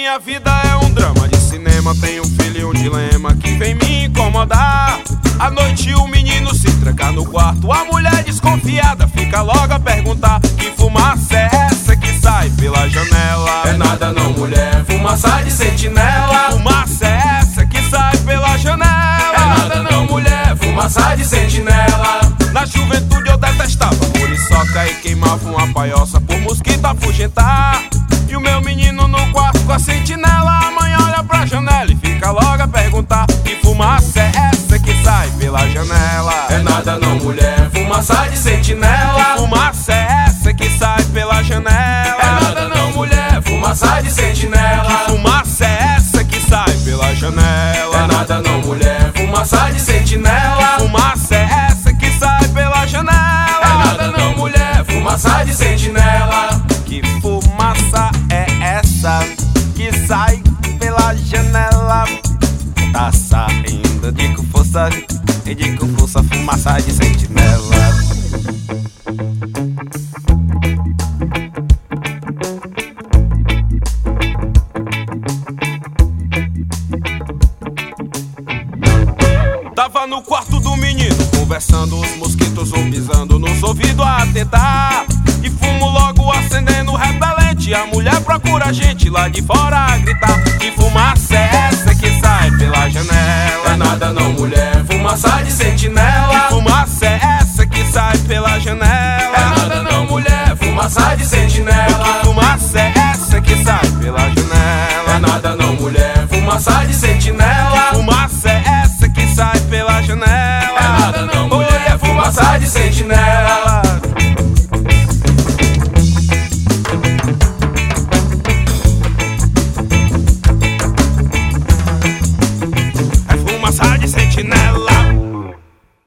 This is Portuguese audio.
Minha vida é um drama de cinema, tenho um filho e um dilema que vem me incomodar. À noite o menino se tranca no quarto, a mulher desconfiada fica logo a perguntar: que fumaça é essa que sai pela janela? É nada não, mulher, fumaça de sentinela. Que fumaça é essa que sai pela janela? É nada não, mulher, fumaça de sentinela. Na juventude eu detestava muriçoca e queimava uma paioça por mosquito afugentar. E o meu menino no quarto com a sentinela, a mãe olha pra janela e fica logo a perguntar: que fumaça é essa que sai pela janela? É nada não, mulher, fumaça de sentinela. Que fumaça é essa que sai pela janela? É nada não, mulher, fumaça de sentinela. Que fumaça é essa que sai pela janela? É nada não, mulher, fumaça de sentinela. Que fumaça é essa que sai pela janela? É nada não, mulher, fumaça de sentinela. Que fumaça é essa que sai pela janela? Tá saindo de com força, e de com força, fumaça de sentinela. Tava no quarto do menino, conversando, os mosquitos zumbizando nos ouvidos a atentar. E fumo logo acendendo repelente, a mulher procura a gente lá de fora a gritar: que fumaça é essa que sai pela janela? É nada não, mulher, fumaça de sentinela. Que fumaça é essa que sai pela janela? É nada não, mulher, fumaça de sentinela. Que fumaça é essa que sai pela janela? É nada não, mulher, fumaça de sentinela. Que fumaça